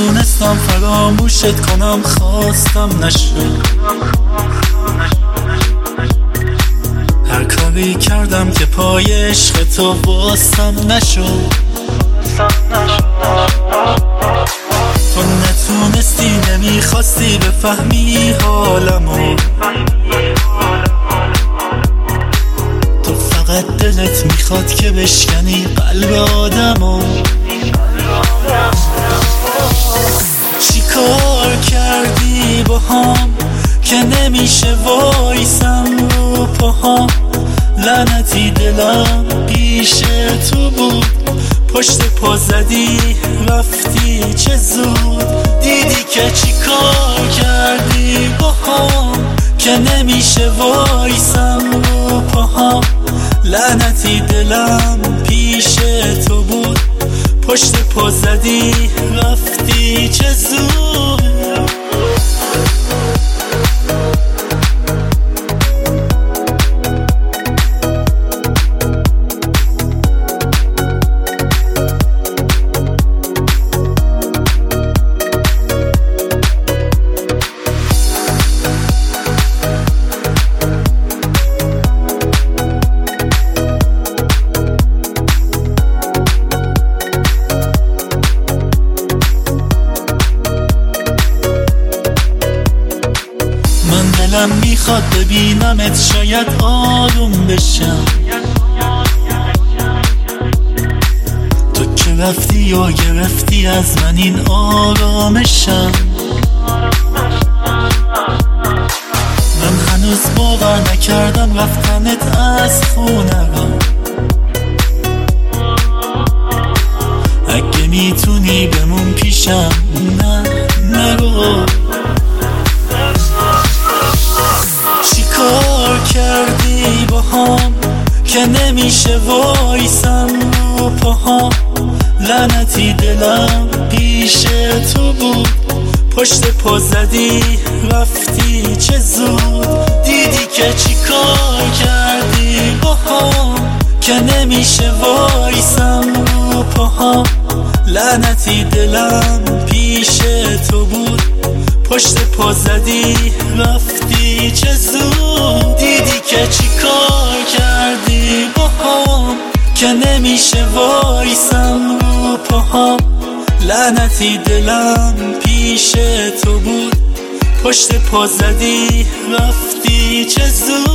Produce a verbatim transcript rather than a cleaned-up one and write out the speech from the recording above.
نتونستم فراموشت کنم، خواستم نشد. هر کاری کردم که پای عشق تو واسم نشد. تو نتونستی، نمیخواستی بفهمی حالمو. تو فقط دلت میخواد که بشکنی قلب آدمو. چی کار کردی با هم که نمیشه وایسم رو پاهام؟ لعنتی دلم پیش تو بود، پشت پا زدی رفتی چه زود. دیدی که چی کار کردی با هم که نمیشه وایسم رو پاهام. لعنتی دلم پیش تو بود، پشت پا زدی رفتی چه زود. دلم میخواد ببینمت، شاید آروم بشم. تو که رفتی و گرفتی از من این آرامشم. من هنوز باور نکردم رفتنت از خونم. اگه میتونی بمون پیشم، نه نرو. کار کردی با هم که نمیشه وایسم رو پاهام. لعنتی دلم پیش تو بود، پشت پا زدی رفتی چه زود. دیدی که چی کار کردی با هم که نمیشه وایسم رو پاهام. لعنتی دلم پیش تو بود، پشت پا زدی رفتی چه زود. دیدی که چی کار کردی با هم که نمیشه وایسم رو پاهام. لعنتی دلم پیش تو بود، پشت پا زدی رفتی چه زود.